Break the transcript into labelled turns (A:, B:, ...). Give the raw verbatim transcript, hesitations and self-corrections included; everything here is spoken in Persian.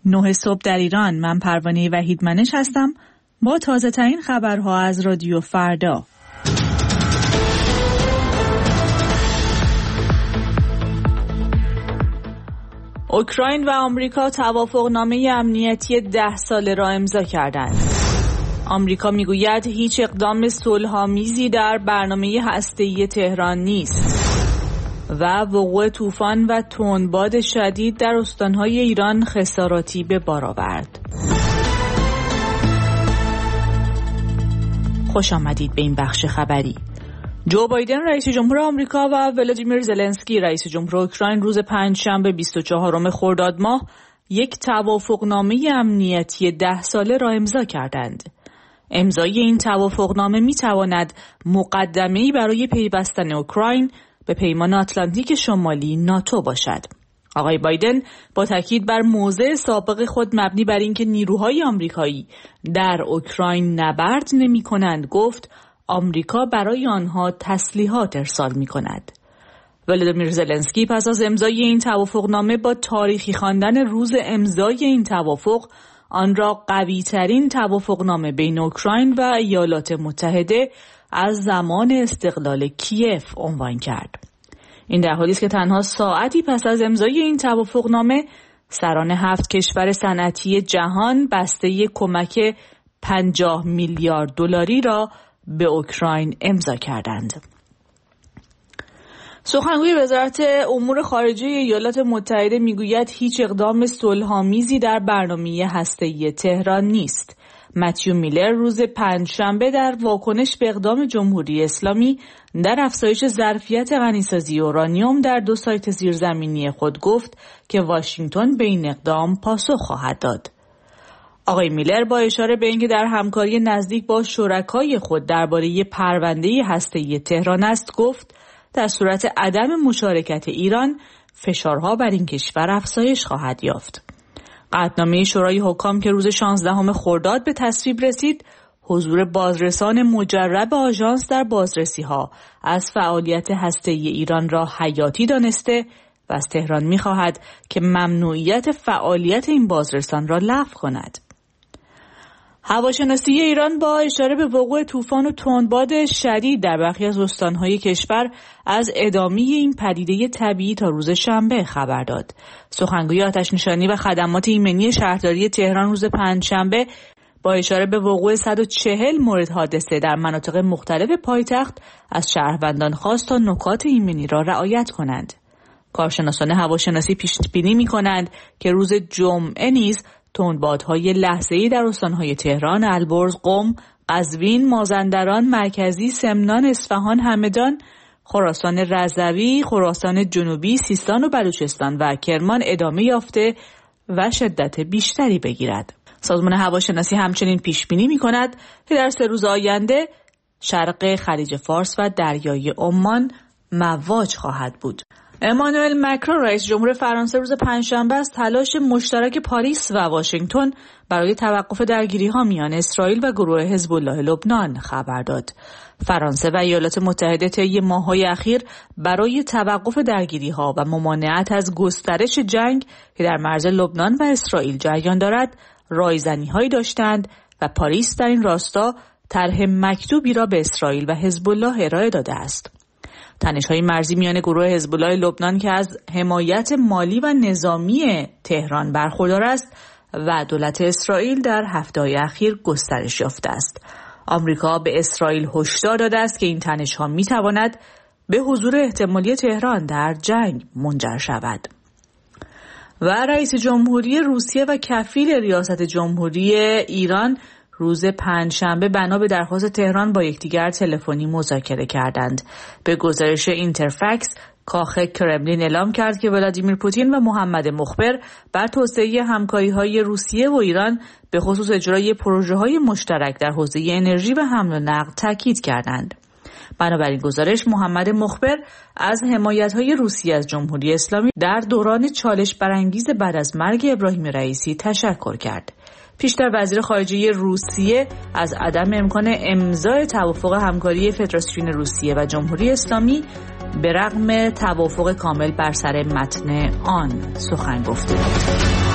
A: نه صبح در ایران. من پروانه وحیدمنش هستم با تازه ترین خبرها از رادیو فردا. اوکراین و آمریکا توافقنامه امنیتی ده ساله را امضا کردند. آمریکا میگوید هیچ اقدام صلح‌آمیزی در برنامه هسته‌ای تهران نیست و وقوع طوفان و تندباد شدید در استان‌های ایران خساراتی به بار آورد. خوش آمدید به این بخش خبری. جو بایدن رئیس جمهور آمریکا و ولادیمیر زلنسکی رئیس جمهور اوکراین روز پنجشنبه بیست و چهارم خرداد ماه یک توافقنامه امنیتی ده ساله را امضا کردند. امضای این توافقنامه می‌تواند مقدمه‌ای برای پیوستن اوکراین به پیمان آتلانتیک شمالی ناتو باشد. آقای بایدن با تاکید بر موضع سابق خود مبنی بر اینکه نیروهای آمریکایی در اوکراین نبرد نمی‌کنند گفت آمریکا برای آنها تسلیحات ارسال می‌کند. ولادیمیر زلنسکی پس از امضای این توافقنامه با تاریخی خواندن روز امضای این توافق آن را قوی‌ترین توافقنامه بین اوکراین و ایالات متحده از زمان استقلال کیف عنوان کرد. این در حالی است که تنها ساعتی پس از امضای این توافقنامه سران هفت کشور صنعتی جهان بسته کمک پنجاه میلیارد دلاری را به اوکراین امضا کردند. سخنگوی وزارت امور خارجه ایالات متحده میگوید هیچ اقدام صلح‌آمیزی در برنامه هسته‌ای تهران نیست. متیو میلر روز پنجشنبه در واکنش به اقدام جمهوری اسلامی در افزایش ظرفیت غنیسازی اورانیوم در دو سایت زیرزمینی خود گفت که واشنگتن به این اقدام پاسخ خواهد داد. آقای میلر با اشاره به اینکه در همکاری نزدیک با شرکای خود درباره پرونده هسته‌ای تهران است گفت در صورت عدم مشارکت ایران فشارها بر این کشور افزایش خواهد یافت. قطعنامه شورای حکام که روز شانزدهم خرداد به تصویب رسید حضور بازرسان مجرب آژانس در بازرسی‌ها از فعالیت هسته‌ای ایران را حیاتی دانسته و از تهران می‌خواهد که ممنوعیت فعالیت این بازرسان را لغو کند. هواشناسی ایران با اشاره به وقوع طوفان و تندباد شدید در برخی از استان‌های کشور از ادامه این پدیده طبیعی تا روز شنبه خبر داد. سخنگوی آتش‌نشانی و خدمات ایمنی شهرداری تهران روز پنجشنبه با اشاره به وقوع صد و چهل مورد حادثه در مناطق مختلف پایتخت از شهروندان خواست تا نکات ایمنی را رعایت کنند. کارشناسان هواشناسی پیش بینی می‌کنند که روز جمعه نیز تندبادهای لحظه‌ای در استان‌های تهران، البرز، قم، قزوین، مازندران، مرکزی، سمنان، اصفهان، همدان، خراسان رضوی، خراسان جنوبی، سیستان و بلوچستان و کرمان ادامه یافته و شدت بیشتری بگیرد. سازمان هواشناسی همچنین پیش بینی می‌کند که در سه روز آینده شرق خلیج فارس و دریای عمان مواج خواهد بود. امانوئل مکرون رئیس جمهور فرانسه روز پنجشنبه از تلاش مشترک پاریس و واشنگتن برای توقف درگیری‌ها میان اسرائیل و گروه حزب الله لبنان خبر داد. فرانسه و ایالات متحده طی ماه‌های اخیر برای توقف درگیری‌ها و ممانعت از گسترش جنگ که در مرز لبنان و اسرائیل جریان دارد رایزنی‌هایی داشتند و پاریس در این راستا طرح مکتوبی را به اسرائیل و حزب الله ارائه داده است. تنش‌های مرزی میان گروه حزب الله لبنان که از حمایت مالی و نظامی تهران برخوردار است و دولت اسرائیل در هفته‌های اخیر گسترش یافته است. آمریکا به اسرائیل هشدار داده است که این تنش‌ها می‌تواند به حضور احتمالی تهران در جنگ منجر شود. و رئیس جمهوری روسیه و کفیل ریاست جمهوری ایران روز پنجشنبه بنا به درخواست تهران با یکدیگر تلفنی مذاکره کردند. به گزارش اینترفکس، کاخ کرملین اعلام کرد که ولادیمیر پوتین و محمد مخبر بر توسعه همکاری‌های روسیه و ایران به خصوص اجرای پروژه‌های مشترک در حوزه انرژی و حمل و نقل تاکید کردند. بنابراین گزارش محمد مخبر از حمایت‌های روسیه از جمهوری اسلامی در دوران چالش برانگیز بعد از مرگ ابراهیم رئیسی تشکر کرد. پیشتر وزیر خارجه روسیه از عدم امکان امضای توافق همکاری فدراسیون روسیه و جمهوری اسلامی به رغم توافق کامل بر سر متن آن سخن گفته بود.